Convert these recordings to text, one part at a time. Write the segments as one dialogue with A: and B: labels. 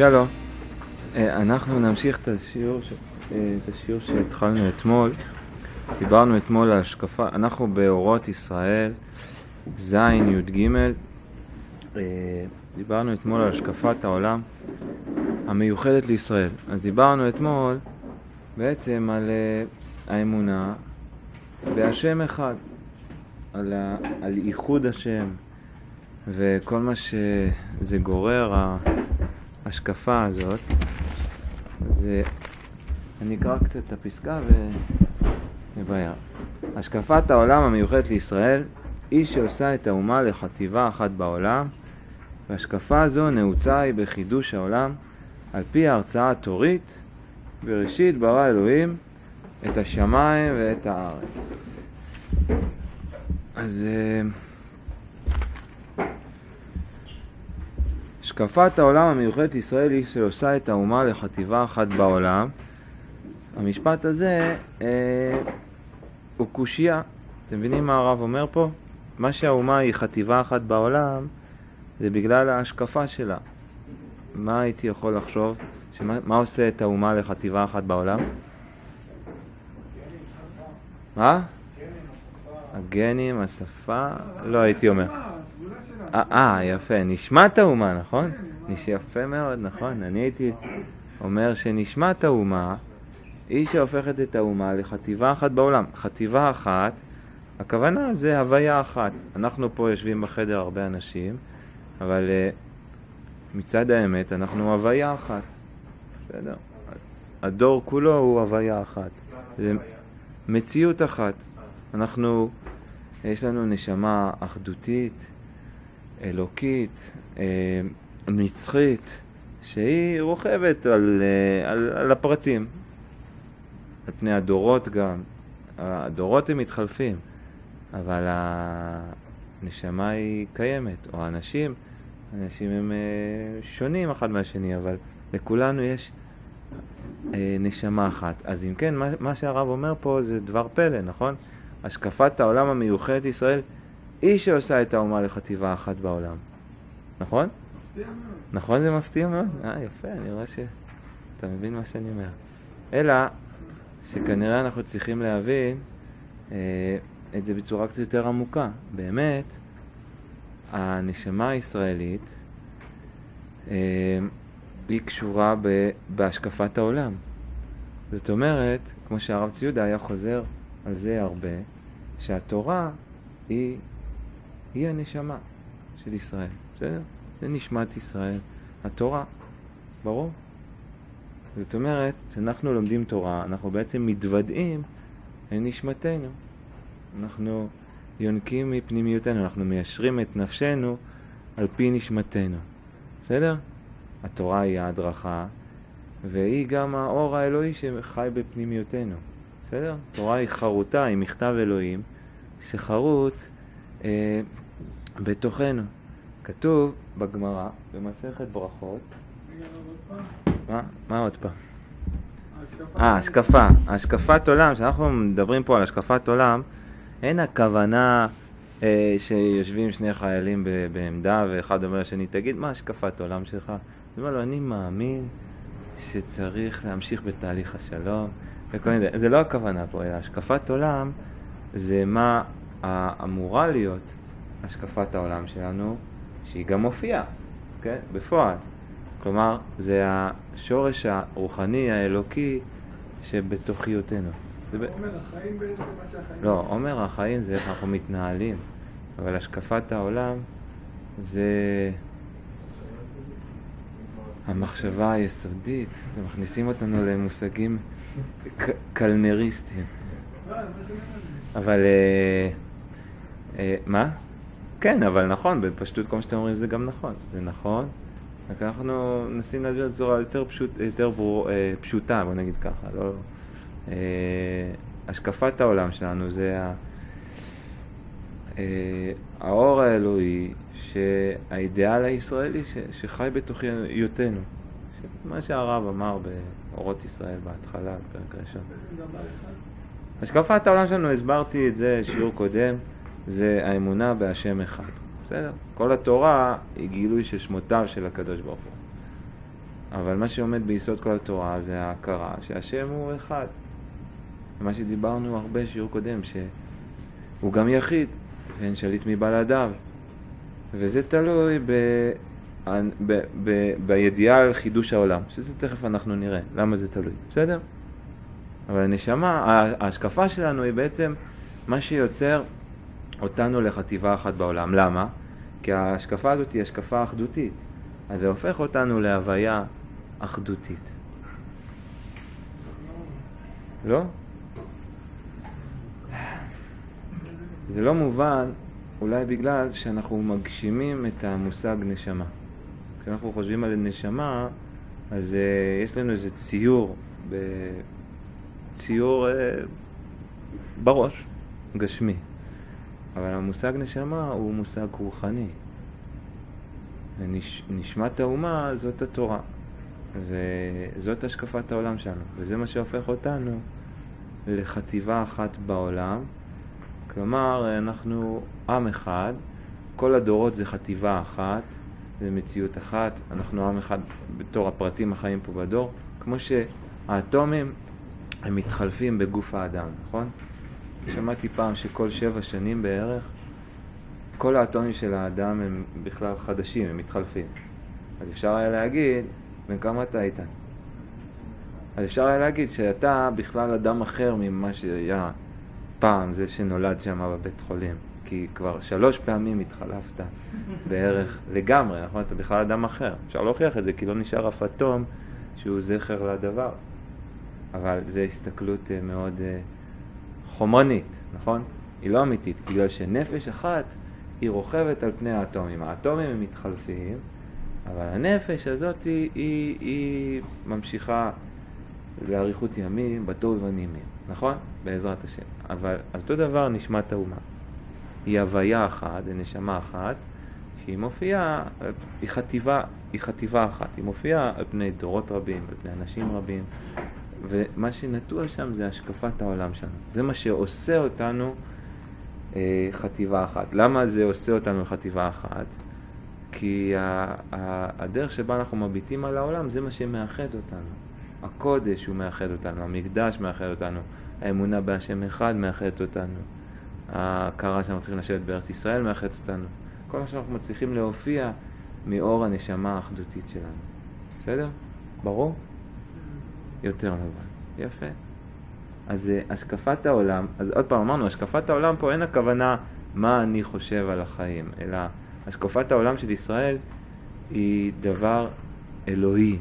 A: שלום, אנחנו נמשיך את השיעור שהתחלנו אתמול. דיברנו אתמול על השקפה, אנחנו באורות ישראל, זין י' ג', דיברנו אתמול על השקפת העולם המיוחדת לישראל. אז דיברנו אתמול בעצם על האמונה בהשם אחד, על ייחוד השם וכל מה שזה גורר ההשקפה הזאת. אז אני אקרא קצת את הפסקה ונבהר. השקפת העולם המיוחדת לישראל היא שעושה את האומה לחטיבה אחת בעולם, והשקפה הזו נעוצה היא בחידוש העולם על פי ההרצאה התורית. בראשית ברא אלוהים את השמיים ואת הארץ. אז השקפת העולם המיוחדת לישראל היא שעושה את האומה לחטיבה אחת בעולם. המשפט הזה הוא קושיה. אתם מבינים מה הרב אומר פה? מה שהאומה היא חטיבה אחת בעולם זה בגלל ההשקפה שלה. מה הייתי יכול לחשוב? מה עושה את האומה לחטיבה אחת בעולם? מה? הגנים, השפה, לא הייתי אומר. יפה, נשמת האומה, נכון? יפה מאוד, נכון. אני הייתי אומר שנשמת האומה היא שהופכת את האומה לחטיבה אחת בעולם. חטיבה אחת, הכוונה זה הוויה אחת. אנחנו פה יושבים בחדר הרבה אנשים, אבל מצד האמת אנחנו הוויה אחת. בסדר? הדור כולו הוא הוויה אחת. זה מציאות אחת. יש לנו נשמה אחדותית, אלוקית, נצחית, שהיא רוכבת על הפרטים, על פני הדורות גם. הדורות הם מתחלפים, אבל הנשמה היא קיימת, או האנשים הם שונים אחד מהשני, אבל לכולנו יש נשמה אחת. אז אם כן, מה שהרב אומר פה זה דבר פלא, נכון? השקפת העולם המיוחדת ישראל היא שעושה את האומה לחטיבה אחת בעולם. נכון? נכון, זה מפתיע מאוד? יפה, אני רואה שאתה מבין מה שאני אומר. אלא שכנראה אנחנו צריכים להבין את זה בצורה קצת יותר עמוקה. באמת, הנשמה הישראלית היא קשורה בהשקפת העולם. זאת אומרת, כמו שהרב ציודה היה חוזר על זה הרבה, שהתורה היא הנשמה של ישראל. בסדר? זה נשמת ישראל. התורה, ברור? זאת אומרת, כשאנחנו לומדים תורה, אנחנו בעצם מתוודעים לנשמתנו. אנחנו יונקים מפנימיותנו, אנחנו מיישרים את נפשנו על פי נשמתנו. בסדר? התורה היא ההדרכה, והיא גם האור האלוהי שחי בפנימיותנו. בסדר? התורה היא חרוטה, היא מכתב אלוהים שחרוט בתוכנו. כתוב בגמרא, במסכת ברכות. מה עוד פעם? השקפה. השקפת עולם, כשאנחנו מדברים פה על השקפת עולם, אין הכוונה שיושבים שני חיילים בעמדה ואחד אומר לשני, תגיד מה השקפת עולם שלך? הוא אומר לו, אני מאמין שצריך להמשיך בתהליך השלום. זה לא הכוונה פה, אלא השקפת עולם זה מה אמורה להיות השקפת העולם שלנו, שהיא גם מופיעה, כן? בפועל. כלומר, זה השורש הרוחני, האלוקי, שבתוכיותנו.
B: עומר החיים בעצם מה שהחיים...
A: לא, עומר החיים זה איך אנחנו מתנהלים, אבל השקפת העולם זה המחשבה היסודית. אתם מכניסים אותנו למושגים קלנריסטיים. אבל מה? כן, אבל נכון, בפשטות כמו שאתם אומרים זה גם נכון. זה נכון, רק אנחנו נסים להסביר את זורה יותר פשוטה, בוא נגיד ככה. לא, השקפת העולם שלנו זה האור האלוהי, שהאידיאל הישראלי שחי בתוכיותנו. מה שהרב אמר באורות ישראל בהתחלה, בפרק ראשון. השקפת העולם שלנו, הסברתי את זה שיעור קודם, זה האמונה בהשם אחד. בסדר? כל התורה היא גילוי של שמותיו של הקדוש ברוך הוא. אבל מה שעומד ביסוד כל התורה זה ההכרה שהשם הוא אחד. מה שדיברנו הרבה שיעור קודם, שהוא גם יחיד, ואין שליט מבלעדיו. וזה תלוי בידיעה על חידוש העולם, שזה תכף אנחנו נראה למה זה תלוי, בסדר? אבל הנשמה, ההשקפה שלנו היא בעצם מה שיוצר אותנו לחטיבה אחת בעולם. למה? כי ההשקפה הזאת היא השקפה אחדותית, אז זה הופך אותנו להוויה אחדותית. לא? זה לא מובן, אולי בגלל שאנחנו מגשימים את המושג נשמה. כשאנחנו חושבים על נשמה, אז יש לנו איזה ציור בראש, גשמי. אבל המושג נשמה הוא מושג רוחני. נשמת האומה זאת התורה. וזאת השקפת העולם שלנו. וזה מה שהופך אותנו לחטיבה אחת בעולם. כלומר, אנחנו עם אחד, כל הדורות זה חטיבה אחת, זה מציאות אחת, אנחנו עם אחד בתור הפרטים החיים פה בדור, כמו שהאטומים הם מתחלפים בגוף האדם, נכון? שמעתי פעם שכל 7 שנים בערך, כל האטומים של האדם הם בכלל חדשים, הם מתחלפים. אז אפשר היה להגיד, בן כמה אתה היית? אז אפשר היה להגיד שאתה בכלל אדם אחר ממה שהיה פעם, זה שנולד שם בבית חולים. כי כבר 3 פעמים התחלפת בערך לגמרי, נכון? אתה בכלל אדם אחר. אפשר להוכיח את זה, כי לא נשאר אף אטום שהוא זכר לדבר. אבל זו הסתכלות מאוד חומרנית, נכון? היא לא אמיתית, בגלל שנפש אחת היא רוכבת על פני האטומים. האטומים הם מתחלפים, אבל הנפש הזאת היא ממשיכה לאריכות ימים, בטוב ובנעימים, נכון? בעזרת השם. אבל אותו דבר נשמת האומה. היא הוויה אחת, היא נשמה אחת, שהיא מופיעה, היא חטיבה אחת. היא מופיעה על פני דורות רבים, על פני אנשים רבים, ומה שנטוע שם זה השקפת העולם שלנו. זה מה שעושה אותנו חטיבה אחת. למה זה עושה אותנו חטיבה אחת? כי הדרך שבה אנחנו מביטים על העולם זה מה שמאחד אותנו. הקודש הוא מאחד אותנו, המקדש מאחד אותנו, האמונה בהשם אחד מאחד אותנו, ההכרה שאנחנו צריכים לשבת בארץ ישראל מאחד אותנו. כל מה שאנחנו מצליחים להופיע מאור הנשמה האחדותית שלנו. בסדר? ברור? יותר מובן. יפה. אז השקפת העולם, אז עוד פעם אמרנו, השקפת העולם פה אין הכוונה מה אני חושב על החיים, אלא השקפת העולם של ישראל היא דבר אלוהי.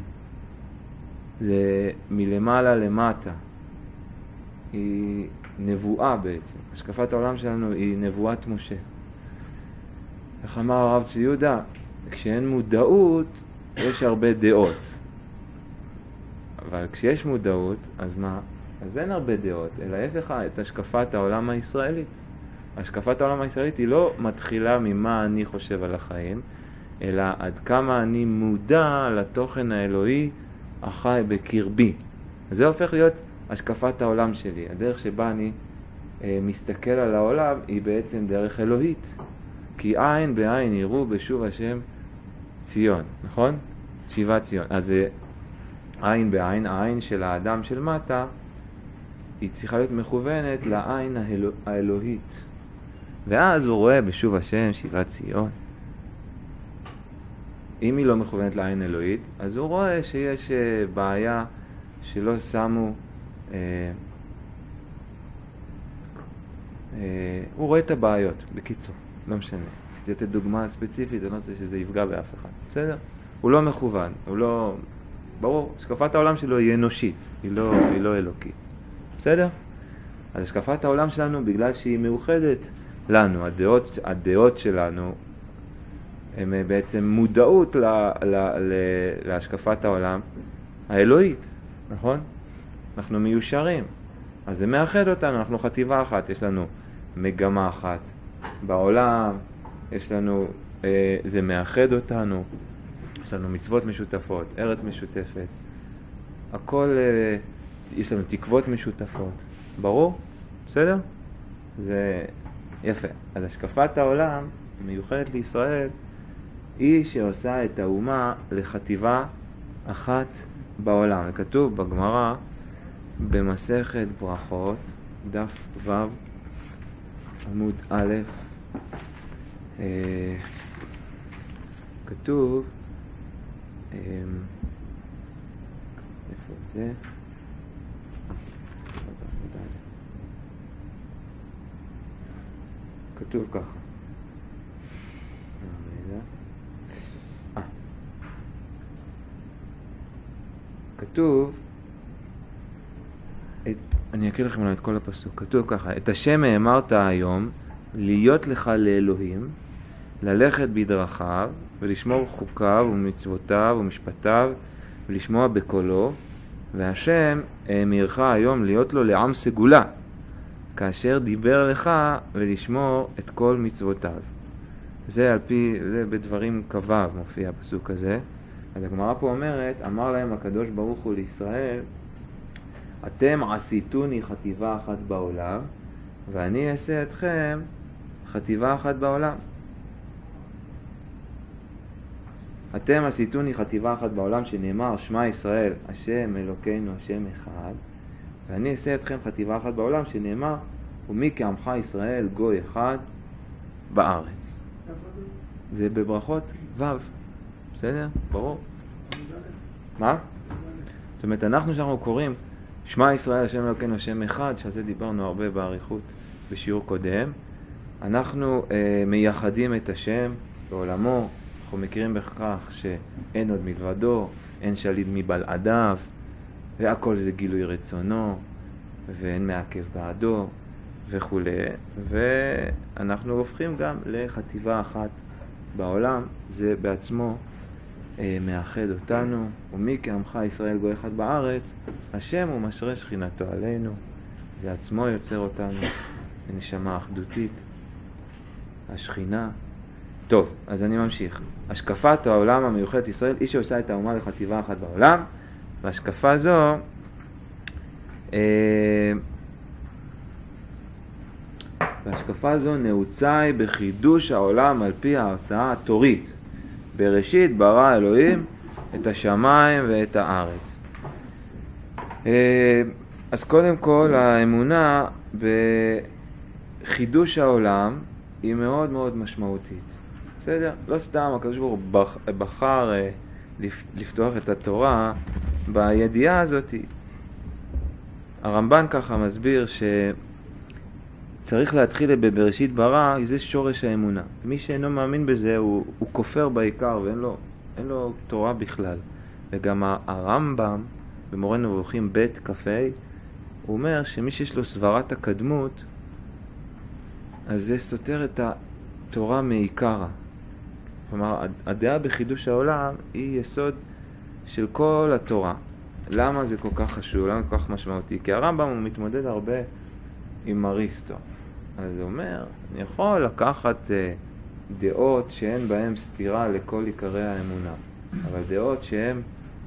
A: זה מלמעלה למטה. היא נבואה בעצם. השקפת העולם שלנו היא נבואת משה. איך אמר הרב צבי יהודה? כשאין מודעות, יש הרבה דעות. אבל כשיש מודעות, אז מה? אז אין הרבה דעות, אלא יש לך את השקפת העולם הישראלית. השקפת העולם הישראלית היא לא מתחילה ממה אני חושב על החיים, אלא עד כמה אני מודע לתוכן האלוהי החי בקרבי. זה הופך להיות השקפת העולם שלי. הדרך שבה אני מסתכל על העולם היא בעצם דרך אלוהית. כי עין בעין יראו בשוב השם ציון, נכון? שיבת ציון. אז עין בעין, העין של האדם של מטה, היא צריכה להיות מכוונת לעין האלוהית. ואז הוא רואה בשוב השם שיבת ציון. אם היא לא מכוונת לעין אלוהית, אז הוא רואה שיש בעיה שלא שמו, הוא רואה את הבעיות, בקיצור, לא משנה. רציתי לתת דוגמה ספציפית, אני לא רוצה שזה יפגע באף אחד, בסדר? הוא לא מכוון, הוא לא, ברור, השקפת העולם שלו היא אנושית, היא לא אלוקית, בסדר? אז השקפת העולם שלנו, בגלל שהיא מאוחדת לנו, הדעות שלנו, הם בעצם מודעות להשקפת העולם האלוהית, נכון? אנחנו מיושרים, אז זה מאחד אותנו, אנחנו חטיבה אחת, יש לנו מגמה אחת בעולם, יש לנו, זה מאחד אותנו, יש לנו מצוות משותפות, ארץ משותפת, הכל, יש לנו תקוות משותפות, ברור? בסדר? זה יפה. אז השקפת העולם מיוחדת לישראל, היא שעושה את האומה לחטיבה אחת בעולם. וכתוב בגמרא, במסכת ברכות, דף ו' עמוד א', כתוב, איפה זה? כתוב ככה. כתוב, אני אקריא לכם את כל הפסוק. כתוב ככה: את השם האמרת היום, להיות לך לאלוהים, ללכת בדרכיו, ולשמור חוקיו ומצוותיו ומשפטיו, ולשמוע בקולו, והשם האמירך היום להיות לו לעם סגולה, כאשר דיבר לך ולשמור את כל מצוותיו. זה בדברים כ"ו מופיע הפסוק הזה. אז הגמרא פה אומרת, אמר להם הקדוש ברוך הוא לישראל, אתם עשיתוני חטיבה אחת בעולם, ואני אעשה אתכם חטיבה אחת בעולם. אתם עשיתוני חטיבה אחת בעולם, שנאמר שמע ישראל השם אלוקינו השם אחד, ואני אעשה אתכם חטיבה אחת בעולם, שנאמר ומי כעמך ישראל גוי אחד בארץ. זה בברכות ו', בסדר? ברור? מה? זאת אומרת, אנחנו שאנחנו קוראים שמע ישראל השם אלוקינו השם אחד, שעל זה דיברנו הרבה באריכות בשיעור קודם, אנחנו מייחדים את השם בעולמו. אנחנו מכירים בכך שאין עוד מלבדו, אין שליט מבלעדיו, והכל זה גילוי רצונו, ואין מעכב בעדו וכו'. ואנחנו הופכים גם לחטיבה אחת בעולם. זה בעצמו מאחד אותנו. ומי כעמך ישראל גוי אחד בארץ, השם הוא משרה שכינתו עלינו. זה עצמו יוצר אותנו בנשמה אחדותית, השכינה. טוב, אז אני ממשיך. השקפת העולם המיוחדת ישראל היא שעושה את האומה לחטיבה אחת בעולם, והשקפה זו נעוצה היא בחידוש העולם על פי ההרצאה התורית. בראשית ברא אלוהים את השמיים ואת הארץ. אז קודם כל האמונה בחידוש העולם היא מאוד מאוד משמעותית. בסדר? לא סתם הקדוש ברוך הוא בחר לפתוח את התורה בידיעה הזאת. הרמב"ן ככה מסביר שצריך להתחיל בבראשית ברא, זה שורש האמונה. מי שאינו מאמין בזה הוא כופר בעיקר ואין לו תורה בכלל. וגם הרמב"ם במורה נבוכים ב' כ"ה הוא אומר שמי שיש לו סברת הקדמות, אז זה סותר את התורה מעיקרה. כלומר, הדעה בחידוש העולם היא יסוד של כל התורה. למה זה כל כך חשוב? למה זה כל כך משמעותי? כי הרמב"ם הוא מתמודד הרבה עם אריסטו. אז הוא אומר, אני יכול לקחת דעות שאין בהן סתירה לכל עיקרי האמונה, אבל דעות שהן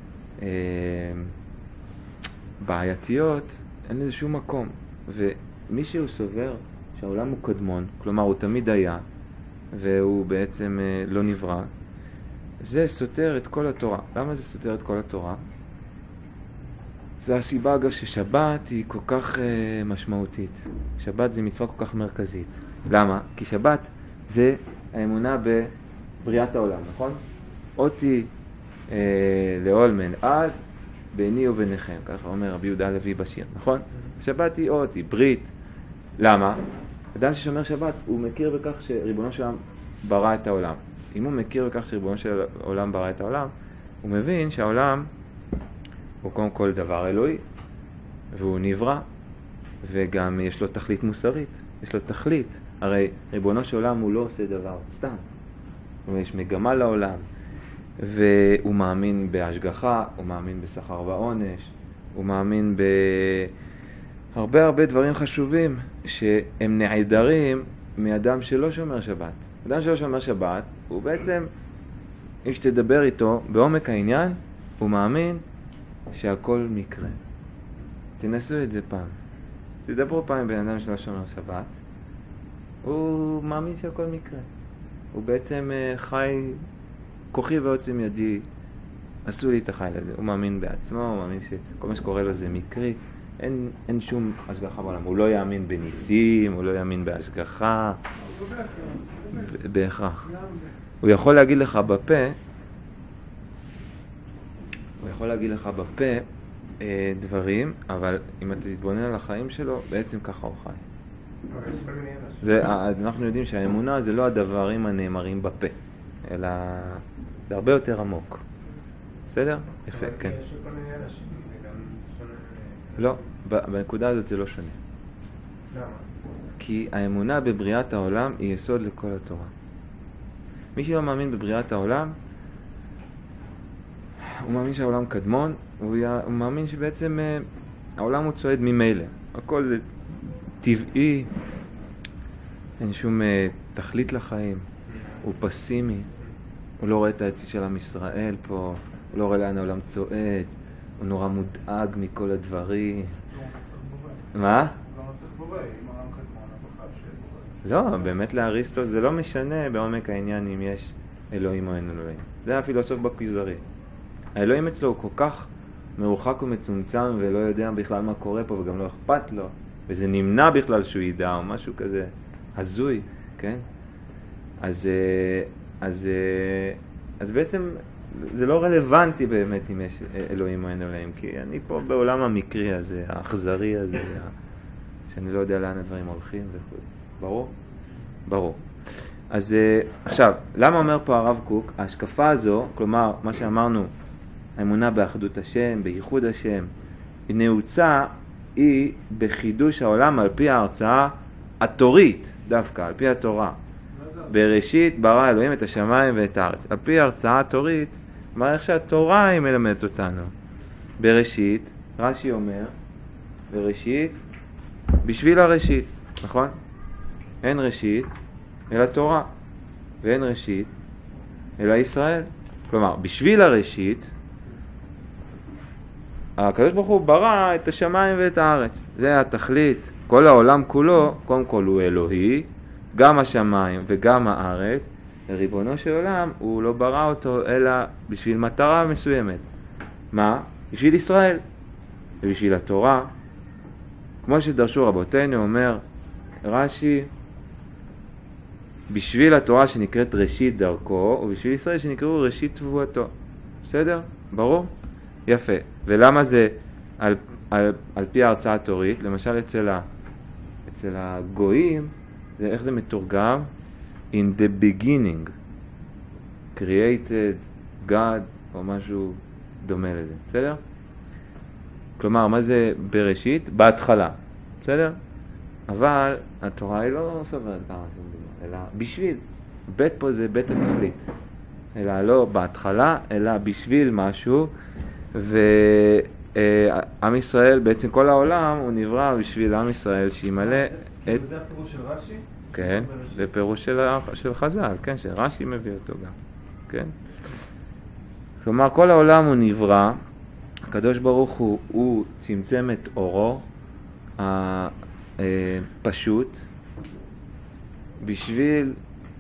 A: בעייתיות, אין לזה שום מקום. ומי שהוא סובר שהעולם הוא קדמון, כלומר הוא תמיד היה, והוא בעצם לא נברא, זה סותר את כל התורה. למה זה סותר את כל התורה? זה הסיבה אגב ששבת היא כל כך משמעותית. שבת זה מצווה כל כך מרכזית. למה? כי שבת זה האמונה בבריאת העולם, נכון? אותי לעולמן על ביני וביניכם, ככה אומר רבי יהודה הלוי בשיר, נכון? שבת היא אותי, ברית. למה? אדם ששומר שבת הוא מכיר בכך שריבונו של עולם ברא את העולם. אם הוא מכיר בכך שריבונו של עולם ברא את העולם, הוא מבין שהעולם הוא קודם כל דבר אלוהי, והוא נברא, וגם יש לו תכלית מוסרית, יש לו תכלית. הרי ריבונו של עולם הוא לא עושה דבר סתם. יש מגמה לעולם, והוא מאמין בהשגחה, הוא מאמין בשכר ועונש, הוא מאמין הרבה דברים חשובים שהם נעדרים מאדם שלא שומר שבת. אדם שלא שומר שבת, הוא בעצם, אם שתדבר איתו בעומק העניין, הוא מאמין שהכל מקרה. תנסו את זה פעם. תדברו פעם עם בן אדם שלא שומר שבת, הוא מאמין שהכל מקרה. הוא בעצם חי כוחי ועוצם ידי, עשו לי את החיל הזה. הוא מאמין בעצמו, הוא מאמין שכל מה שקורה לו זה מקרי. אין שום השגחה בעולם. הוא לא יאמין בניסים, הוא לא יאמין בהשגחה. בהכרח. הוא יכול להגיד לך בפה, דברים, אבל אם אתה תתבונן על החיים שלו, בעצם ככה הוא חי. אנחנו יודעים שהאמונה זה לא הדברים הנאמרים בפה, אלא זה הרבה יותר עמוק. בסדר? יפה, כן.
B: יש כל מיני אנשים, זה גם שונה.
A: לא, בנקודה הזאת זה לא שונה.
B: למה?
A: כי האמונה בבריאת העולם היא יסוד לכל התורה. מי שלא מאמין בבריאת העולם, הוא מאמין שהעולם קדמון, הוא מאמין שבעצם העולם הוא צועד ממילא. הכל זה טבעי, אין שום תכלית לחיים, הוא פסימי, הוא לא רואה את העתיד של עם ישראל פה, הוא לא רואה לאן העולם צועד, הוא נורא מודאג מכל הדברים. מה?
B: לא מצליח בורא, אם העולם קדמון, אבל חייב שיהיה בורא.
A: לא, באמת לאריסטו זה לא משנה בעומק העניין אם יש אלוהים או אין אלוהים. זה הפילוסוף בכוזרי. האלוהים אצלו הוא כל כך מרוחק ומצומצם ולא יודע בכלל מה קורה פה וגם לא אכפת לו, וזה נמנע בכלל שהוא ידע או משהו כזה הזוי, כן? אז בעצם זה לא רלוונטי באמת אם יש אלוהים או אין אלוהים, כי אני פה בעולם המקרי הזה, האכזרי הזה, שאני לא יודע לאן הדברים הולכים וכו'. ברור? ברור. אז עכשיו, למה אומר פה הרב קוק? ההשקפה הזו, כלומר, מה שאמרנו, האמונה באחדות השם, בייחוד השם, נעוצה היא בחידוש העולם על פי ההרצאה התורית, דווקא, על פי התורה. בראשית ברא אלוהים את השמיים ואת הארץ. על פי ההרצאה התורית, מה איך שהתורה היא מלמדת אותנו. בראשית, רש"י אומר, בראשית, בשביל הראשית, נכון? אין ראשית אלא תורה, ואין ראשית אלא ישראל. כלומר, בשביל הראשית, הקדוש ברוך הוא ברא את השמיים ואת הארץ. זה התכלית. כל העולם כולו, קודם כל הוא אלוהי, גם השמיים וגם הארץ. לריבונו של עולם הוא לא ברא אותו אלא בשביל מטרה מסוימת. מה? בשביל ישראל ובשביל התורה. כמו שדרשו רבותינו, אומר רש"י, בשביל התורה שנקראת ראשית דרכו, ובשביל ישראל שנקראו ראשית תבואתו. בסדר? ברור? יפה. ולמה זה על פי ההרצאה התורית? למשל אצל הגויים, איך זה מתורגם? In the beginning, created God, או משהו דומה לזה. בסדר? כלומר, מה זה בראשית? בהתחלה. בסדר? אבל התורה היא לא סוברת כמה שום דבר, אלא בשביל. בית פה זה בית התכלית. אלא לא בהתחלה, אלא בשביל משהו. ועם ישראל, בעצם כל העולם, הוא נברא בשביל עם ישראל שימלא את...
B: זה הפירוש של רש"י?
A: כן, זה פירוש של חז"ל, כן, שרש"י מביא אותו גם, כן. כלומר, כל העולם הוא נברא, הקדוש ברוך הוא צמצם את אורו הפשוט בשביל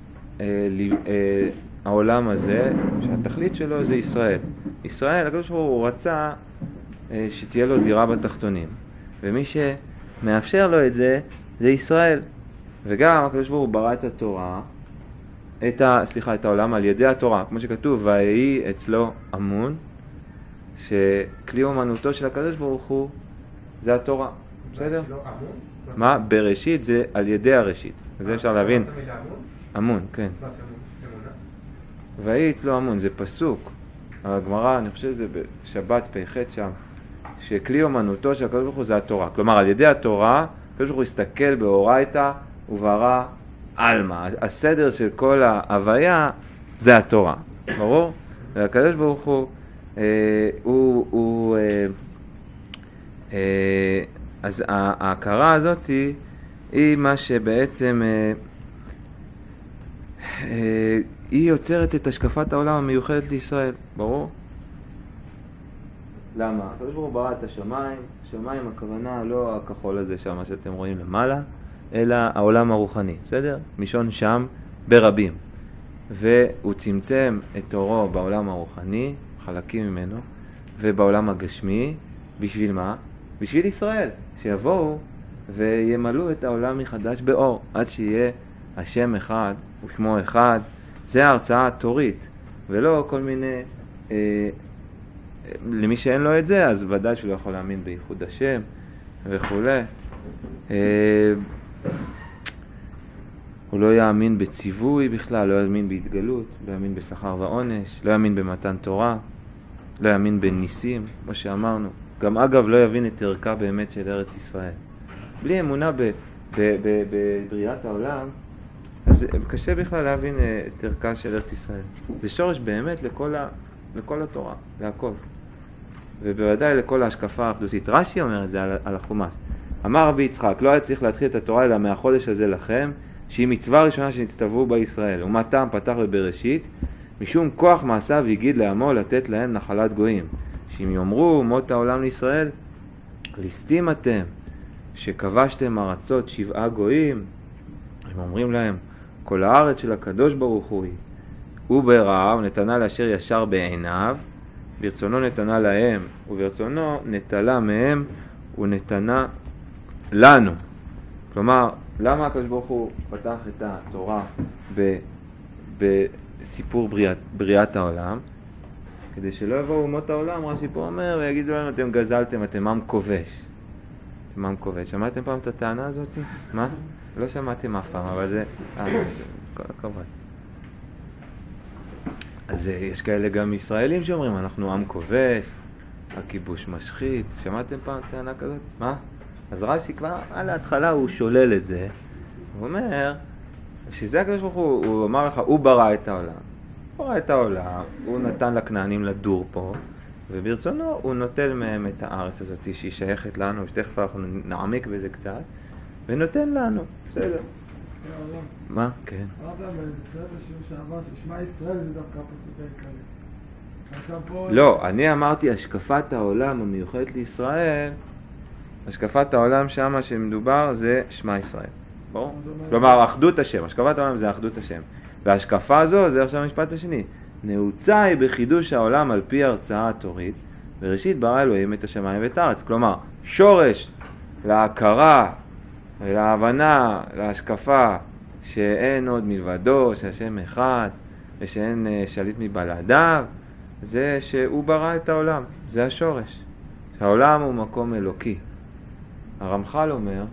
A: העולם הזה, שהתכלית שלו זה ישראל. ישראל, הקדוש ברוך הוא רצה שתהיה לו דירה בתחתונים, ומי שמאפשר לו את זה, זה ישראל. וגם הקדוש ברוך הוא ברא את התורה, את העולם על ידי התורה, כמו שכתוב, ויהי אצלו אמון, שכלי אומנותו של הקדוש ברוך הוא זה התורה. בסדר? מה? בראשית זה על ידי הראשית. זה אפשר להבין. אמון, כן. ויהי אצלו אמון, זה פסוק. הגמרא, אני חושב שזה בשבת פ"ח שם, שכלי אומנותו של הקדוש ברוך הוא זה התורה. כלומר, על ידי התורה, הקדוש ברוך הוא הסתכל באורייתא וברא עלמא. הסדר של כל ההוויה זה התורה. ברור? והקדוש ברוך הוא אז ההכרה הזאת היא מה שבעצם היא יוצרת את השקפת העולם המיוחדת לישראל. ברור? למה? הקדוש ברוך הוא ברא את השמיים. השמיים הכוונה לא הכחול הזה שם שאתם רואים למעלה, אלא העולם הרוחני, בסדר? מישון שם ברבים. והוא צמצם את אורו בעולם הרוחני, חלקים ממנו, ובעולם הגשמי, בשביל מה? בשביל ישראל, שיבואו וימלאו את העולם מחדש באור, עד שיהיה השם אחד ושמו אחד. זה ההרצאה התורית, ולא כל מיני, למי שאין לו את זה, אז ודאי שהוא לא יכול להאמין בייחוד השם וכו'. הוא לא יאמין בציווי בכלל, לא יאמין בהתגלות, לא יאמין בשכר ועונש, לא יאמין במתן תורה, לא יאמין בניסים, כמו שאמרנו. גם אגב לא יבין את ערכה באמת של ארץ ישראל. בלי אמונה בבריאת העולם, אז קשה בכלל להבין את ערכה של ארץ ישראל. זה שורש באמת לכל התורה, להכל. ובוודאי לכל ההשקפה האחדותית. רש"י אומר את זה על החומש. אמר רבי יצחק, לא היה צריך להתחיל את התורה אלא מהחודש הזה לכם, שהיא מצווה ראשונה שנצטוו בה ישראל. ומה טעם פתח בבראשית? משום כוח מעשיו הגיד לעמו לתת להם נחלת גויים. שאם יאמרו אומות העולם לישראל, ליסטים אתם שכבשתם ארצות 7 גויים, הם אומרים להם, כל הארץ של הקדוש ברוך הוא ברעב נתנה לאשר ישר בעיניו, ברצונו נתנה להם, וברצונו נטלה מהם ונתנה לנו. כלומר, למה הקדוש ברוך הוא פתח את התורה בסיפור בריאת העולם? כדי שלא יבואו אומות העולם, רש"י פה אומר, ויגידו לנו, אתם גזלתם, אתם עם כובש. אתם עם כובש. שמעתם פעם את הטענה הזאת? מה? לא שמעתם אף פעם, אבל זה... כל הכבוד. אז יש כאלה גם ישראלים שאומרים, אנחנו עם כובש, הכיבוש משחית. שמעתם פעם טענה כזאת? מה? אז רש"י כבר על ההתחלה הוא שולל את זה. הוא אומר, שזה הקדוש ברוך הוא אמר לך, הוא ברא את העולם. הוא ברא את העולם, הוא נתן לכנענים לדור פה, וברצונו הוא נוטל מהם את הארץ הזאת שהיא שייכת לנו, שתכף אנחנו נעמיק בזה קצת, ונותן לנו, בסדר. מה? כן.
C: אמרת בתחילת השיעור שעבר ששמע ישראל זה דווקא הפסוק העיקרי.
A: לא, אני אמרתי השקפת העולם המיוחדת לישראל, השקפת העולם שמה שמדובר זה שמע ישראל. ברור? כלומר, אחדות השם, השקפת העולם זה אחדות השם. וההשקפה הזו, זה עכשיו המשפט השני, נעוצה היא בחידוש העולם על פי הרצאה התורית, וראשית ברא אלוהים את השמיים ואת הארץ. כלומר, שורש להכרה, להבנה, להשקפה שאין עוד מלבדו, שהשם אחד, ושאין שליט מבלעדיו, זה שהוא ברא את העולם, זה השורש. שהעולם הוא מקום אלוקי. הרמח"ל אומר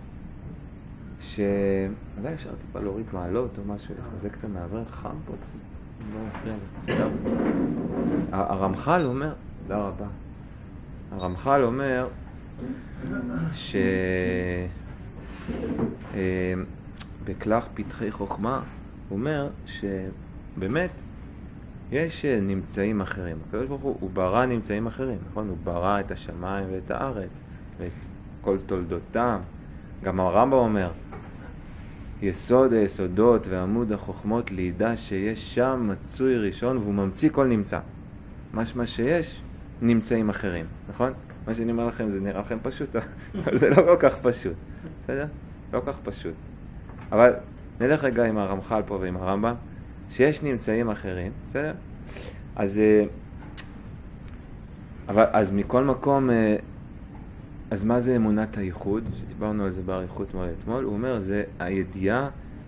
A: אולי אפשר טיפה להוריד מעלות או משהו, לחזק את המעבר, חם פה, לא מפריע לי. הרמח"ל אומר, תודה רבה, הרמח"ל אומר בכרך פתחי חוכמה, הוא אומר שבאמת יש נמצאים אחרים. הקדוש ברוך הוא ברא נמצאים אחרים, נכון? הוא ברא את השמיים ואת הארץ ואת כל תולדותם. גם הרמב"ם אומר, יסוד היסודות ועמוד החוכמות לידע שיש שם מצוי ראשון והוא ממציא כל נמצא. משמע שיש נמצאים אחרים, נכון? מה שאני אומר לכם זה נראה לכם פשוט, אבל זה לא כל כך פשוט, בסדר? לא כל כך פשוט. אבל נלך רגע עם הרמח"ל פה ועם הרמב"ם, שיש נמצאים אחרים, בסדר? אז מכל מקום, אז מה זה אמונת הייחוד? שדיברנו על זה באריכות אתמול. הוא אומר, זה הידיעה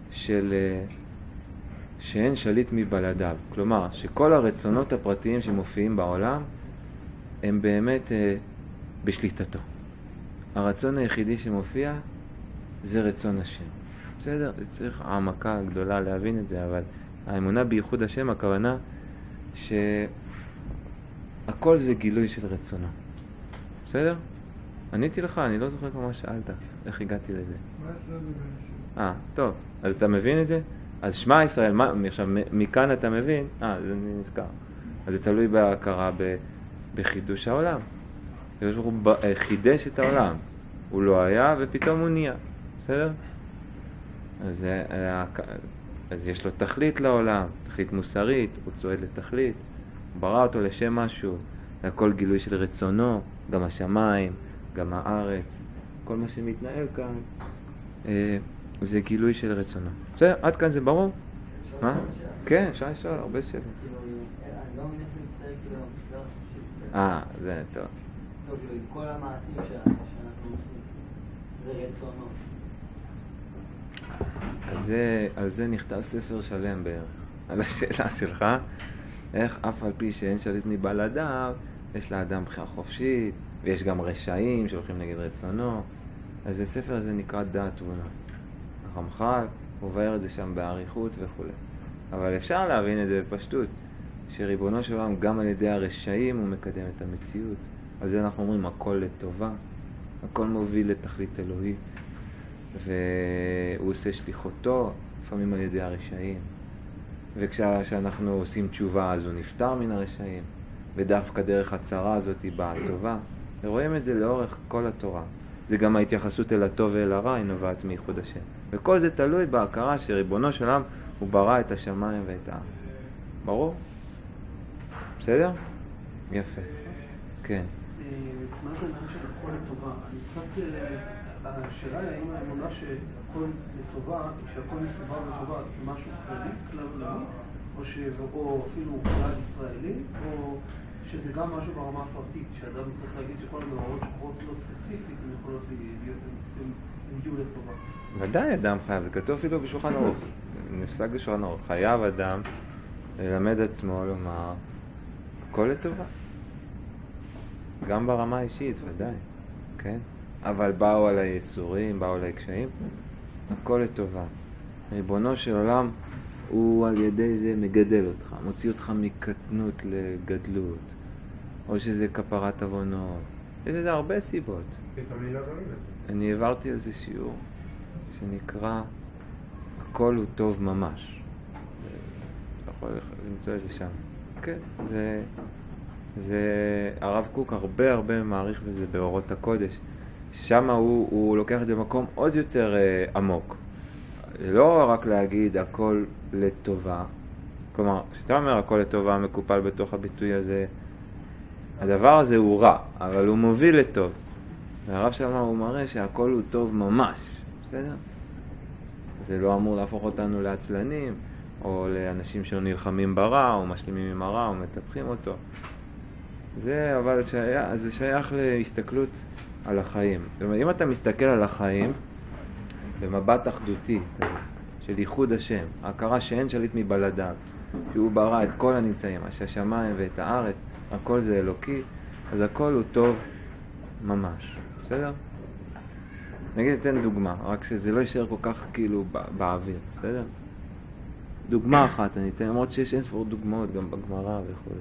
A: שאין שליט מבלעדיו. כלומר, שכל הרצונות הפרטיים שמופיעים בעולם, הם באמת בשליטתו. הרצון היחידי שמופיע, זה רצון השם. בסדר? זה צריך העמקה גדולה להבין את זה, אבל האמונה בייחוד השם, הכוונה שהכל זה גילוי של רצונו. בסדר? עניתי לך, אני לא זוכר כמו שאלת, איך הגעתי לזה. טוב, אז אתה מבין את זה? אז שמע ישראל, עכשיו מכאן אתה מבין? זה נזכר. אז זה תלוי בהכרה בחידוש העולם. הוא חידש את העולם. הוא לא היה ופתאום הוא נהיה. בסדר? אז יש לו תכלית לעולם, תכלית מוסרית, הוא צועד לתכלית, הוא ברא אותו לשם משהו, זה הכל גילוי של רצונו, גם השמיים, גם הארץ, כל מה שמתנהל כאן, זה גילוי של רצונו. בסדר, עד כאן זה ברור? מה? כן, אפשר לשאול, הרבה שאלות.
D: לא מנסה להצטער כאילו המשלח של...
A: זה טוב.
D: לא, כאילו, עם כל המעשים שאנחנו עושים, זה רצונות.
A: על זה נכתב ספר שלם בערך, על השאלה שלך, איך אף על פי שאין שליט מבלעדיו, יש לאדם בחירה חופשית, ויש גם רשעים שהולכים נגד רצונו. אז הספר הזה נקרא דעת תבונה. הרמח"ל, הוא מבאר את זה שם באריכות וכו'. אבל אפשר להבין את זה בפשטות, שריבונו של עולם גם על ידי הרשעים הוא מקדם את המציאות. על זה אנחנו אומרים הכל לטובה, הכל מוביל לתכלית אלוהית, והוא עושה שליחותו לפעמים על ידי הרשעים. וכשאנחנו עושים תשובה אז הוא נפטר מן הרשעים, ודווקא דרך הצרה הזאת היא באה טובה. ורואים את זה לאורך כל התורה. זה גם ההתייחסות אל הטוב ואל הרע היא נובעת מייחוד השם. וכל זה תלוי בהכרה שריבונו של עולם הוא ברא את השמיים ואת הארץ. ברור? בסדר? יפה. כן.
E: מה זה אומר שהכל לטובה? אני קצת... השאלה היא האם האמונה שהכל לטובה, שהכל מסובר לטובה, זה משהו כללי, או אפילו כלל ישראלי, או שזה גם משהו ברמה הפרטית, שאדם צריך להגיד שכל המאורעות שחורות לא ספציפית, הן יכולות להיות, הם הגיעו לטובה.
A: ודאי אדם חייב, זה כתוב אפילו בשולחן ערוך. נפסק בשולחן ערוך. חייב אדם ללמד עצמו לומר הכל לטובה. גם ברמה האישית, ודאי. כן? אבל באו על היסורים, באו על הקשיים, הכל לטובה. ריבונו של עולם הוא על ידי זה מגדל אותך, מוציא אותך מקטנות לגדלות, או שזה כפרת עוונות. יש לזה הרבה סיבות.
B: לפעמים לא רואים את זה.
A: אני העברתי על זה שיעור שנקרא הכל הוא טוב ממש. אתה יכול למצוא את זה שם. כן, זה הרב קוק הרבה מעריך בזה באורות הקודש. שם הוא לוקח את זה במקום עוד יותר עמוק. לא רק להגיד הכל לטובה. כלומר, כשאתה אומר הכל לטובה מקופל בתוך הביטוי הזה, הדבר הזה הוא רע, אבל הוא מוביל לטוב. והרב שם הוא מראה שהכל הוא טוב ממש. בסדר? זה לא אמור להפוך אותנו לעצלנים, או לאנשים שנלחמים ברע, או משלימים עם הרע, או מטפחים אותו. אבל זה שייך להסתכלות על החיים. זאת אומרת, אם אתה מסתכל על החיים במבט אחדותי של ייחוד השם, ההכרה שאין שליט מבלעדיו, שהוא ברא את כל הנמצאים, השמיים ואת הארץ, הכל זה אלוקי, אז הכל הוא טוב ממש. בסדר? נגיד, ניתן דוגמה, רק שזה לא יישאר כל כך כאילו באוויר. בסדר? דוגמה אחת אני אתן, למרות שיש אין ספור דוגמאות גם בגמרא וכו'.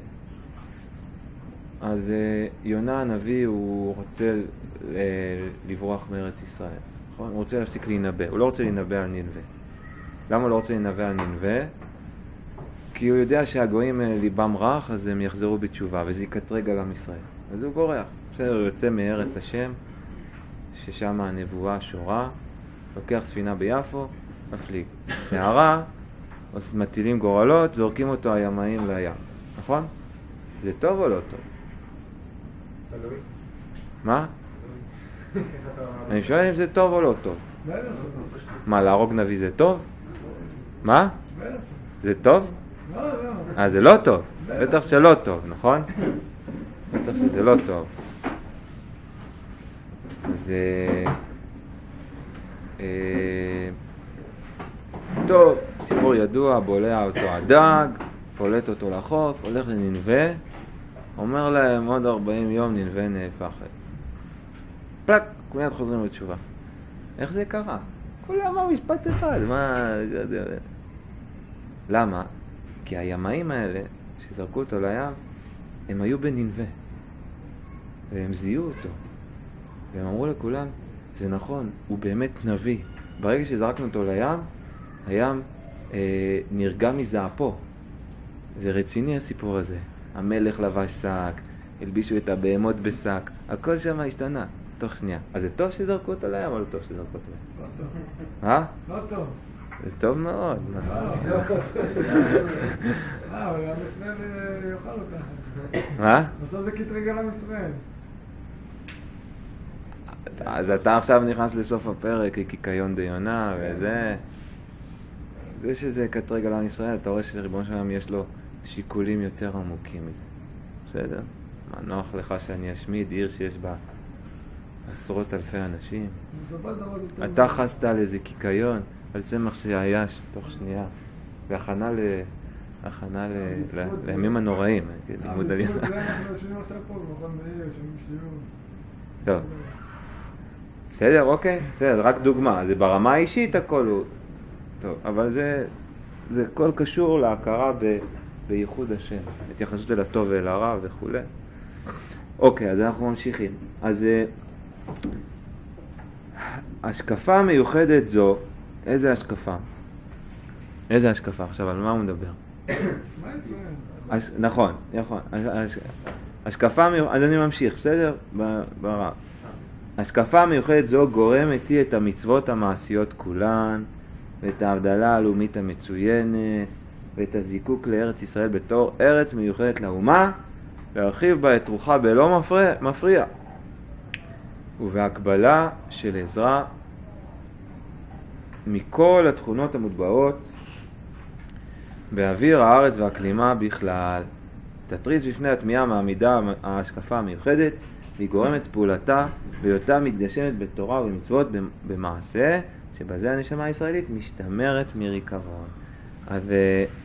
A: אז יונה הנביא הוא רוצה לברוח מארץ ישראל, נכון? הוא רוצה להפסיק להינבא, הוא לא רוצה להינבא על נינווה. למה הוא לא רוצה להינבא על נינווה? כי הוא יודע שהגויים ליבם רך, אז הם יחזרו בתשובה, וזה יקטרג על עם ישראל. אז הוא בורח. בסדר, הוא יוצא מארץ השם, ששם הנבואה שורה, לוקח ספינה ביפו, מפליג. שערה, מטילים גורלות, זורקים אותו הימאים לים. נכון? זה טוב או לא טוב?
B: תלוי.
A: מה? אני שואל אם זה טוב או לא טוב. מה, להרוג נביא זה טוב? מה? זה טוב? זה לא טוב. בטח שלא טוב, נכון? בטח שזה לא טוב. אז טוב, סיפור ידוע, בולע אותו הדג, פולט אותו לחוף, הולך לנינווה, אומר להם עוד 40 יום נינווה נהפכת. פלק, כולם חוזרים בתשובה. איך זה קרה? כולם אמר משפט אחד, מה... למה? כי הימאים האלה שזרקו אותו לים, הם היו בנינווה. והם זיהו אותו. והם אמרו לכולם, זה נכון, הוא באמת נביא. ברגע שזרקנו אותו לים, הים נרגע מזעפו. זה רציני הסיפור הזה. המלך לבש שק, הלבישו את הבהמות בשק, הכל שם השתנה, תוך שנייה. אז זה טוב שזרקו אותו לים או לא טוב שזרקו אותו לים?
C: לא טוב. לא טוב.
A: זה טוב מאוד.
C: אבל עם ישראל יאכל אותה.
A: מה?
C: בסוף זה קטרג על עם ישראל.
A: אז אתה עכשיו נכנס לסוף הפרק, קיקיון דיונה וזה... זה שזה קטרג על עם ישראל, אתה רואה שריבון שלם יש לו שיקולים יותר עמוקים מזה. בסדר? מה נוח לך שאני אשמיד עיר שיש בה עשרות אלפי אנשים? אתה חסת על איזה קיקיון, על צמח שהייש תוך שנייה, והכנה לימים הנוראים.
C: אנחנו יושבים עכשיו פה, נכון בעיר, שומעים שיעור.
A: טוב. בסדר, אוקיי? בסדר, רק דוגמה. זה ברמה האישית הכל הוא... טוב, אבל זה הכל קשור להכרה בייחוד השם. התייחסות אל הטוב ואל הרע וכו'. אוקיי, אז אנחנו ממשיכים. אז השקפה מיוחדת זו, איזה השקפה? איזה השקפה? עכשיו, על מה הוא מדבר? נכון. השקפה מיוחדת, אז אני ממשיך, בסדר? ברב. השקפה מיוחדת זו גורמת היא את המצוות המעשיות כולן, ואת ההבדלה הלאומית המצוינת, ואת הזיקוק לארץ ישראל בתור ארץ מיוחדת לאומה, להרחיב בה את רוחה בלא מפריע, ובהקבלה של עזרה מכל התכונות המוטבעות באוויר הארץ והכלימה בכלל. תתריס בפני התמיהה מעמידה ההשקפה המיוחדת, והיא גורמת פעולתה בהיותה מתגשמת בתורה ובמצוות במעשה, שבזה הנשמה הישראלית משתמרת מריקבון. אז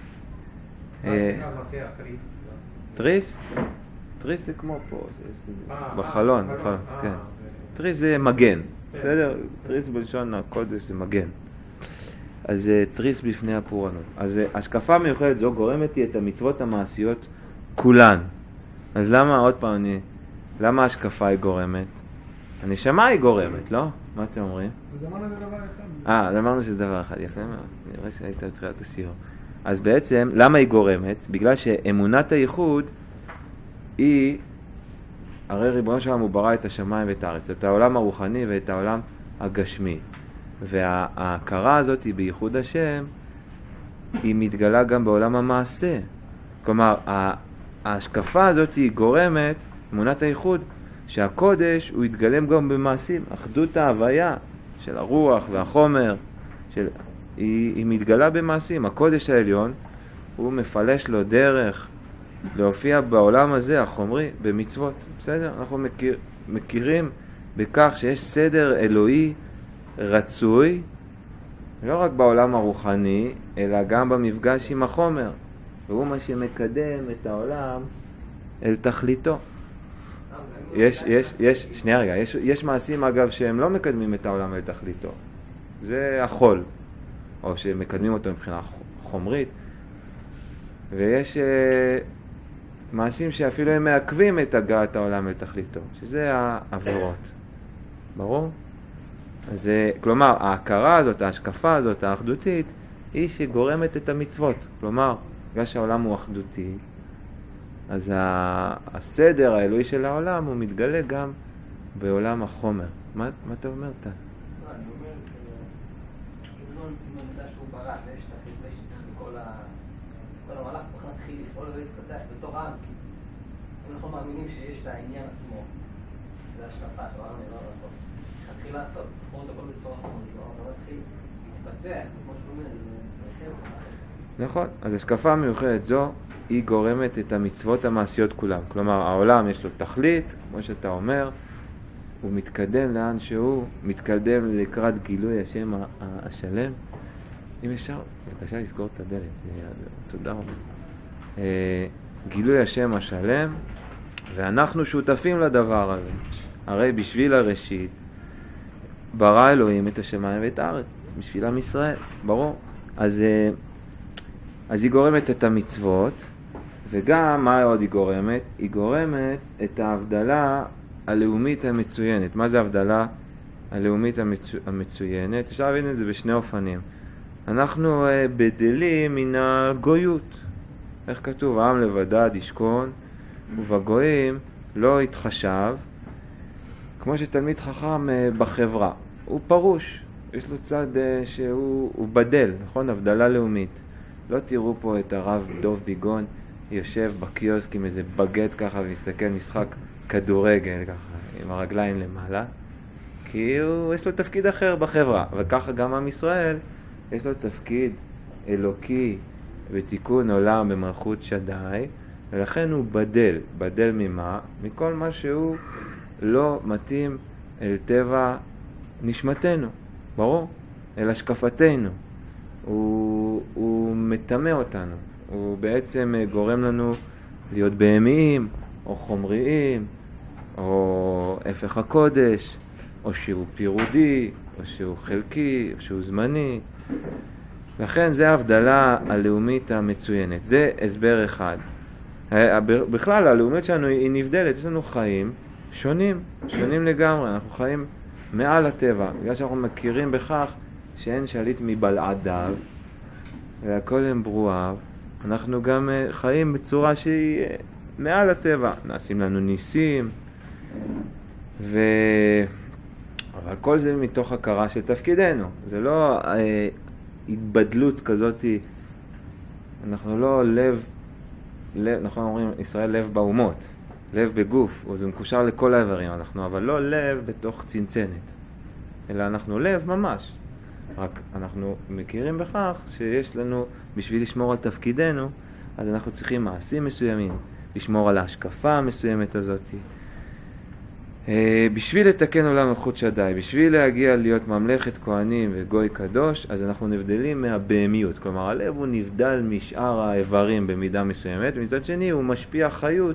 A: תריס? תריס זה כמו פה, בחלון, כן. תריס זה מגן, בסדר? תריס בלשון הקודש זה מגן. אז תריס בפני הפורענות. אז השקפה מיוחדת זו גורמת היא את המצוות המעשיות כולן. אז למה, עוד פעם, למה השקפה היא גורמת? הנשמה היא גורמת, לא? מה אתם אומרים?
C: אז אמרנו זה דבר אחד.
A: אמרנו שזה דבר אחד, יפה מאוד. נראה שהיית בתחילת השיעור. אז בעצם, למה היא גורמת? בגלל שאמונת הייחוד היא, הרי ריבונו שלנו הוא ברא את השמיים ואת הארץ, את העולם הרוחני ואת העולם הגשמי. וההכרה הזאת היא בייחוד השם, היא מתגלה גם בעולם המעשה. כלומר, ההשקפה הזאת היא גורמת, אמונת הייחוד, שהקודש הוא יתגלם גם במעשים. אחדות ההוויה של הרוח והחומר, היא מתגלה במעשים. הקודש העליון הוא מפלש לו דרך להופיע בעולם הזה, החומרי, במצוות. בסדר? אנחנו מכירים בכך שיש סדר אלוהי רצוי, לא רק בעולם הרוחני, אלא גם במפגש עם החומר. והוא מה שמקדם את העולם אל תכליתו. שנייה רגע, יש מעשים אגב שהם לא מקדמים את העולם אל תכליתו. זה החול, או שמקדמים אותו מבחינה חומרית. ויש מעשים שאפילו הם מעכבים את הגעת העולם אל תכליתו, שזה העבירות. ברור? אז כלומר, ההכרה הזאת, ההשקפה הזאת, האחדותית, היא שגורמת את המצוות. כלומר, בגלל שהעולם הוא אחדותי, אז הסדר האלוהי של העולם הוא מתגלה גם בעולם החומר. מה אתה אומר, אתה?
D: אני אומר, כאילו, אם נדע שהוא ברא, ויש תחיל בשנייה וכל המהלך בכלל התחיל לפעול ולהתפתח בתור עם, אם אנחנו מאמינים שיש את העניין עצמו, זה השקפה, לא נכון. התחיל לעשות, לפעול את הכל בצורה חומרית, לא התחיל להתפתח, כמו שהוא אומר,
A: נכון, אז השקפה מיוחדת זו היא גורמת את המצוות המעשיות כולם. כלומר, העולם יש לו תכלית, כמו שאתה אומר, הוא מתקדם לאן שהוא, מתקדם לקראת גילוי השם השלם. אם אפשר, בבקשה לסגור את הדלת, תודה רבה. גילוי השם השלם, ואנחנו שותפים לדבר הזה. הרי בשביל הראשית, ברא אלוהים את השמיים ואת הארץ, בשביל עם ישראל, ברור. אז היא גורמת את המצוות, וגם מה עוד היא גורמת? היא גורמת את ההבדלה הלאומית המצוינת. מה זה ההבדלה הלאומית המצוינת? אפשר להבין את זה בשני אופנים. אנחנו בדלים מן הגויות. איך כתוב? העם לבדד ישכון, ובגויים לא יתחשב, כמו שתלמיד חכם בחברה. הוא פרוש, יש לו צד שהוא בדל, נכון? הבדלה לאומית. לא תראו פה את הרב דוב ביגון יושב בקיוסק עם איזה בגט ככה ומסתכל משחק כדורגל ככה עם הרגליים למעלה, כי יש לו תפקיד אחר בחברה. וככה גם עם ישראל יש לו תפקיד אלוקי בתיקון עולם במלכות שדי, ולכן הוא בדל ממה? מכל מה שהוא לא מתאים אל טבע נשמתנו, ברור? אל השקפתנו. הוא מטמא אותנו, הוא בעצם גורם לנו להיות בהמיים, או חומריים, או הפך הקודש, או שהוא פירודי, או שהוא חלקי, או שהוא זמני. לכן זה ההבדלה הלאומית המצוינת. זה הסבר אחד. בכלל הלאומית שלנו היא נבדלת, יש לנו חיים שונים לגמרי, אנחנו חיים מעל הטבע, בגלל שאנחנו מכירים בכך שאין שליט מבלעדיו, והכל הם ברואיו, אנחנו גם חיים בצורה שהיא מעל הטבע, נעשים לנו ניסים, אבל כל זה מתוך הכרה של תפקידנו, זה לא התבדלות כזאת, אנחנו לא לב, אנחנו אומרים ישראל לב באומות, לב בגוף, זה מקושר לכל האיברים, אבל לא לב בתוך צנצנת, אלא אנחנו לב ממש. רק אנחנו מכירים בכך שיש לנו, בשביל לשמור על תפקידנו, אז אנחנו צריכים מעשים מסוימים, לשמור על ההשקפה המסוימת הזאת. בשביל לתקן עולם מלכות שדי, בשביל להגיע להיות ממלכת כהנים וגוי קדוש, אז אנחנו נבדלים מהבהמיות. כלומר, הלב הוא נבדל משאר האיברים במידה מסוימת, ומצד שני הוא משפיע חיות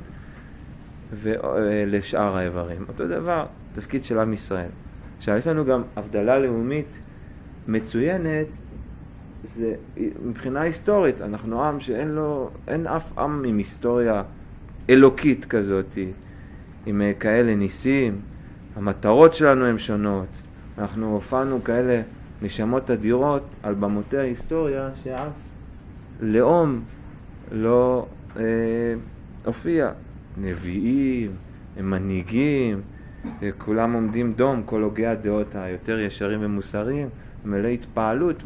A: לשאר האיברים. אותו דבר, תפקיד של עם ישראל. עכשיו, יש לנו גם הבדלה לאומית מצוינת, זה מבחינה היסטורית, אנחנו עם אין אף עם עם היסטוריה אלוקית כזאת, עם כאלה ניסים, המטרות שלנו הן שונות, אנחנו הופענו כאלה נשמות אדירות על במותי ההיסטוריה שאף לאום לא הופיע. נביאים, הם מנהיגים, כולם עומדים דום, כל הוגי הדעות היותר ישרים ומוסריים, מלא התפעלות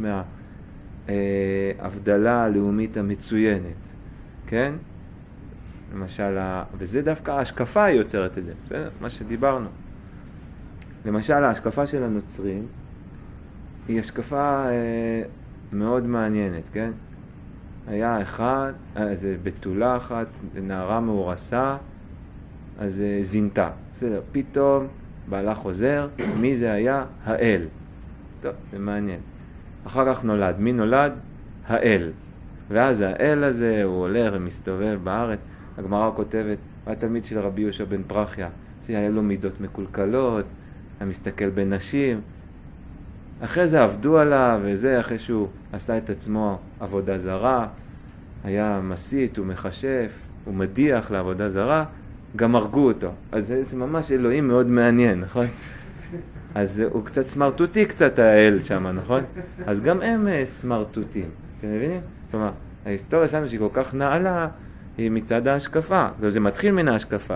A: מההבדלה הלאומית המצוינת, כן? למשל, וזה דווקא ההשקפה יוצרת את זה, בסדר? מה שדיברנו. למשל, ההשקפה של הנוצרים היא השקפה מאוד מעניינת, כן? היה אחד, זה בתולה אחת, נערה מאורסה, אז זינתה. בסדר, פתאום בעלה חוזר, מי זה היה? האל. טוב, זה מעניין. אחר כך נולד. מי נולד? האל. ואז האל הזה, הוא הולך ומסתובב בארץ. הגמרא כותבת, התלמיד של רבי יהושע בן פרחיה, שהיה לו מידות מקולקלות, היה מסתכל בנשים. אחרי זה עבדו עליו, וזה אחרי שהוא עשה את עצמו עבודה זרה, היה מסית ומחשף, הוא מדיח לעבודה זרה, גם הרגו אותו. אז זה ממש אלוהים מאוד מעניין, נכון? אז הוא קצת סמרטוטי קצת האל שם, נכון? אז גם הם סמרטוטים, אתם מבינים? כלומר, ההיסטוריה שלנו שהיא כל כך נעלה, היא מצד ההשקפה. זה מתחיל מן ההשקפה.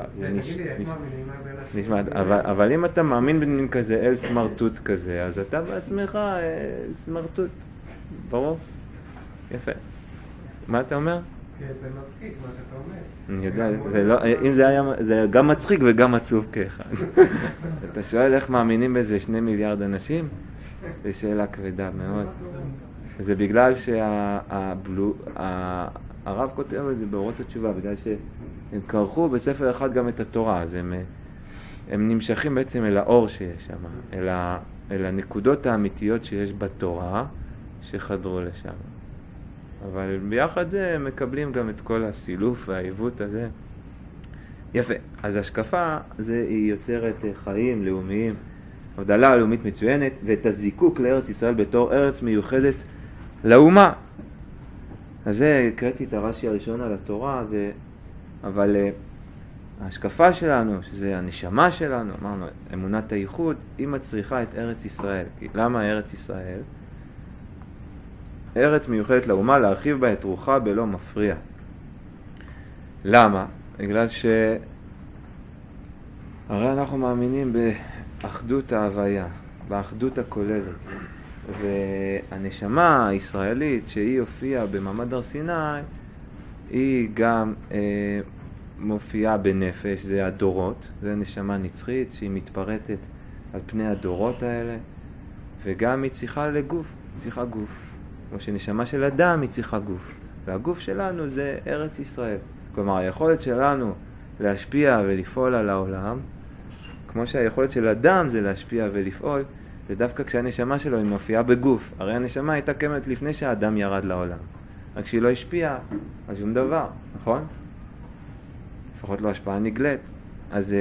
A: אבל אם אתה מאמין במין כזה אל סמרטוט כזה, אז אתה בעצמך סמרטוט. ברור? יפה. מה אתה אומר?
B: כן, זה מצחיק מה שאתה אומר.
A: אני יודע, אם זה היה, זה גם מצחיק וגם עצוב כאחד. אתה שואל איך מאמינים בזה 2 מיליארד אנשים? זו שאלה כבדה מאוד. זה בגלל הרב כותב את זה באורות התשובה, בגלל שהם קרחו בספר אחד גם את התורה, אז הם נמשכים בעצם אל האור שיש שם, אל הנקודות האמיתיות שיש בתורה שחדרו לשם. אבל ביחד זה הם מקבלים גם את כל הסילוף והעיוות הזה. יפה, אז השקפה זה היא יוצרת חיים לאומיים, הבדלה לאומית מצוינת, ואת הזיקוק לארץ ישראל בתור ארץ מיוחדת לאומה. אז זה הקראתי את הרש"י הראשון על התורה, אבל ההשקפה שלנו, שזה הנשמה שלנו, אמרנו, אמונת הייחוד, היא מצריכה את ארץ ישראל. למה ארץ ישראל? ארץ מיוחדת לאומה, להרחיב בה את רוחה בלא מפריע. למה? בגלל הרי אנחנו מאמינים באחדות ההוויה, באחדות הכוללת. והנשמה הישראלית שהיא הופיעה במעמד הר סיני, היא גם מופיעה בנפש, זה הדורות, זה נשמה נצחית שהיא מתפרטת על פני הדורות האלה, וגם היא צריכה לגוף, צריכה גוף. כמו שנשמה של אדם היא צריכה גוף. והגוף שלנו זה ארץ ישראל. כלומר, היכולת שלנו להשפיע ולפעול על העולם, כמו שהיכולת של אדם זה להשפיע ולפעול, זה דווקא כשהנשמה שלו היא מופיעה בגוף. הרי הנשמה הייתה קיימת לפני שהאדם ירד לעולם. רק כשהיא לא השפיעה, אז שום דבר, נכון? לפחות לא השפעה נגלית. אז,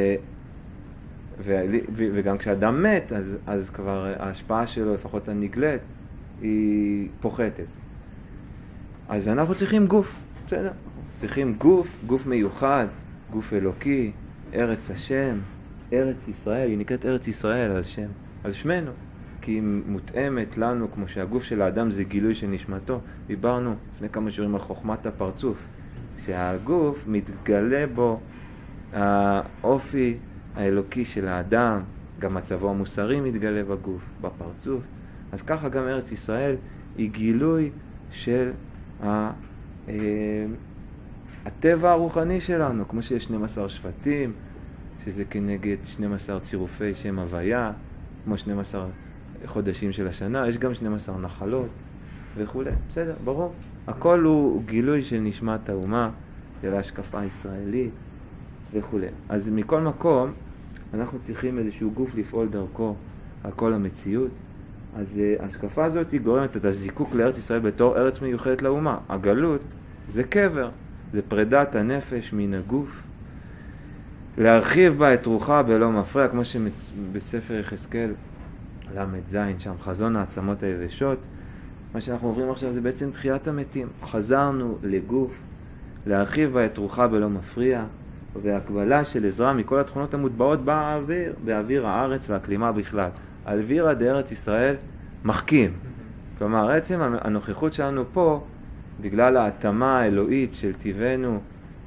A: וגם כשאדם מת, אז כבר ההשפעה שלו, לפחות הנגלית, היא פוחתת. אז אנחנו צריכים גוף, בסדר? צריכים גוף מיוחד, גוף אלוקי, ארץ השם, ארץ ישראל, היא נקראת ארץ ישראל על שם, על שמנו, כי היא מותאמת לנו, כמו שהגוף של האדם זה גילוי של נשמתו. דיברנו לפני כמה שיעורים על חוכמת הפרצוף, שהגוף מתגלה בו האופי האלוקי של האדם, גם מצבו המוסרי מתגלה בגוף, בפרצוף. אז ככה גם ארץ ישראל היא גילוי של הטבע הרוחני שלנו, כמו שיש 12 שבטים, שזה כנגד 12 צירופי שם הוויה, כמו 12 חודשים של השנה, יש גם 12 נחלות וכו'. בסדר, ברור. הכל הוא גילוי של נשמת האומה, של ההשקפה הישראלית וכו'. אז מכל מקום, אנחנו צריכים איזשהו גוף לפעול דרכו על כל המציאות. אז ההשקפה הזאת היא גורמת את הזיקוק לארץ ישראל בתור ארץ מיוחדת לאומה. הגלות זה קבר, זה פרידת הנפש מן הגוף. להרחיב בה את רוחה בלא מפריע, כמו שבספר יחזקאל ל"ז, שם חזון העצמות היבשות. מה שאנחנו עוברים עכשיו זה בעצם תחיית המתים. חזרנו לגוף, להרחיב בה את רוחה בלא מפריע, והקבלה של עזרה מכל התכונות המוטבעות באוויר הארץ והאקלימה בכלל. אלווירא דארץ ישראל מחכים. כלומר, בעצם הנוכחות שלנו פה, בגלל ההתאמה האלוהית של טבענו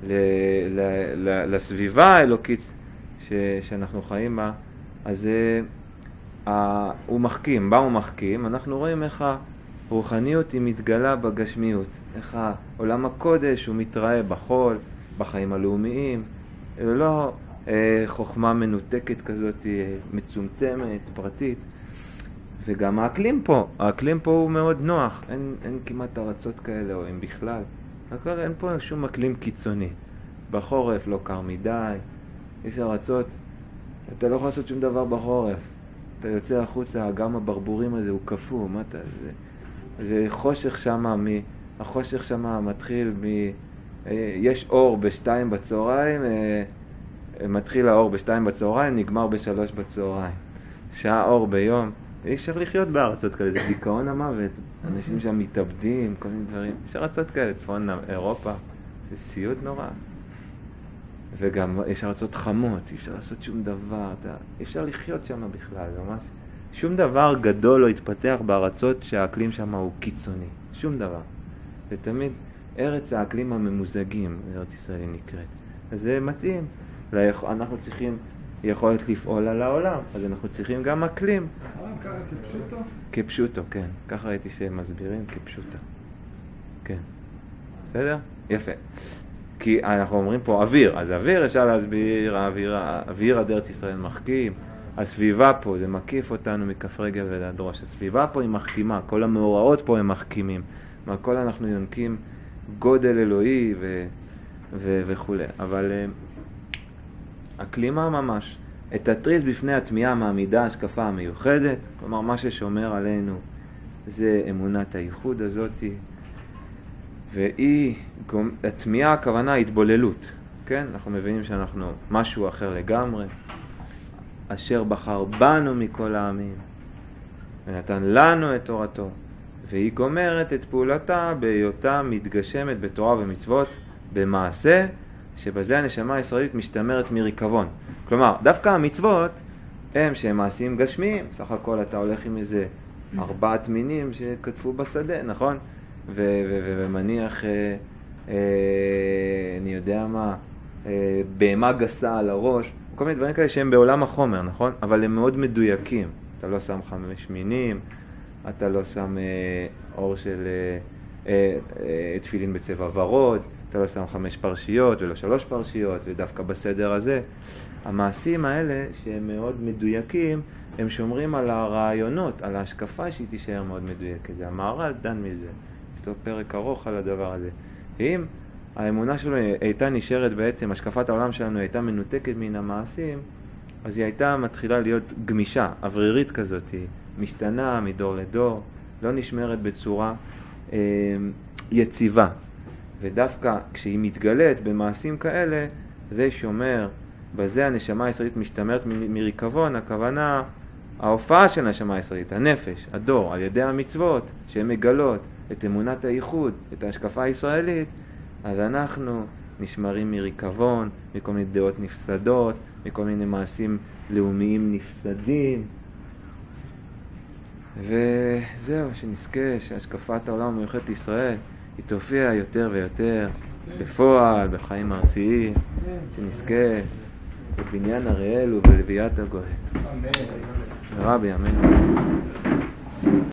A: לסביבה האלוקית שאנחנו חיים בה, אז הוא מחכים. בה הוא מחכים. אנחנו רואים איך הרוחניות היא מתגלה בגשמיות. איך עולם הקודש הוא מתראה בחול, בחיים הלאומיים. לא חוכמה מנותקת כזאת, מצומצמת, פרטית. וגם האקלים פה הוא מאוד נוח. אין כמעט ארצות כאלה, או אם בכלל. אין פה שום אקלים קיצוני. בחורף לא קר מדי. יש ארצות, אתה לא יכול לעשות שום דבר בחורף. אתה יוצא החוצה, גם הברבורים הזה הוא קפוא. מה אתה? זה חושך שמה, החושך שמה מתחיל יש אור ב2 בצהריים, מתחיל האור ב2 בצהריים, נגמר ב3 בצהריים. שעה אור ביום. אי אפשר לחיות בארצות כאלה, זה דיכאון המוות. אנשים שם מתאבדים, כל מיני דברים. יש ארצות כאלה, צפון אירופה, זה סיוט נורא. וגם יש ארצות חמות, אי אפשר לעשות שום דבר, אי אפשר לחיות שם בכלל, ממש. שום דבר גדול לא התפתח בארצות שהאקלים שם הוא קיצוני. שום דבר. זה תמיד ארץ האקלים הממוזגים, ארץ ישראל נקראת. אז זה מתאים. אנחנו צריכים יכולת לפעול על העולם, אז אנחנו צריכים גם אקלים.
C: העולם ככה כפשוטו?
A: כפשוטו, כן. ככה ראיתי שהם מסבירים, כפשוטו. כן. בסדר? יפה. כי אנחנו אומרים פה אוויר, אז אוויר אפשר להסביר, אוויר עד ארץ ישראל מחכים. הסביבה פה, זה מקיף אותנו מכף רגל ועד ראש. הסביבה פה היא מחכימה, כל המאורעות פה הם מחכימים. מהכל אנחנו יונקים גודל אלוהי וכו'. אבל הקלימה ממש, את התריס בפני התמיהה מעמידה השקפה המיוחדת, כלומר מה ששומר עלינו זה אמונת הייחוד הזאת, והיא, התמיהה הכוונה התבוללות, כן? אנחנו מבינים שאנחנו משהו אחר לגמרי, אשר בחר בנו מכל העמים, ונתן לנו את תורתו, והיא גומרת את פעולתה בהיותה מתגשמת בתורה ומצוות, במעשה, שבזה הנשמה הישראלית משתמרת מריקבון. כלומר, דווקא המצוות הם שהם מעשים גשמיים, סך הכל אתה הולך עם איזה 4 מינים שכתבו בשדה, נכון? ומניח, אני יודע מה, בהמה גסה על הראש, כל מיני דברים כאלה שהם בעולם החומר, נכון? אבל הם מאוד מדויקים. אתה לא שם 5 מינים, אתה לא שם אור של תפילין בצבע ורוד, אתה לא שם 5 פרשיות ולא 3 פרשיות, ודווקא בסדר הזה. המעשים האלה שהם מאוד מדויקים, הם שומרים על הרעיונות, על ההשקפה שהיא תישאר מאוד מדויקת. זה המהר"ל דן מזה. בסוף פרק ארוך על הדבר הזה. אם האמונה שלו הייתה נשארת בעצם, השקפת העולם שלנו הייתה מנותקת מן המעשים, אז היא הייתה מתחילה להיות גמישה, אוורירית כזאת, משתנה מדור לדור, לא נשמרת בצורה יציבה. ודווקא כשהיא מתגלית במעשים כאלה, זה שומר, בזה הנשמה הישראלית משתמרת מריקבון, הכוונה, ההופעה של הנשמה הישראלית, הנפש, הדור, על ידי המצוות, שהן מגלות את אמונת הייחוד, את ההשקפה הישראלית, אז אנחנו נשמרים מריקבון, מכל מיני דעות נפסדות, מכל מיני מעשים לאומיים נפסדים. וזהו, שנזכה שהשקפת העולם המיוחדת לישראל היא תופיע יותר ויותר בפועל, בחיים ארציים, שנזכה בבניין אריאל ובלוויית הגואל. אמן. רבי, אמן.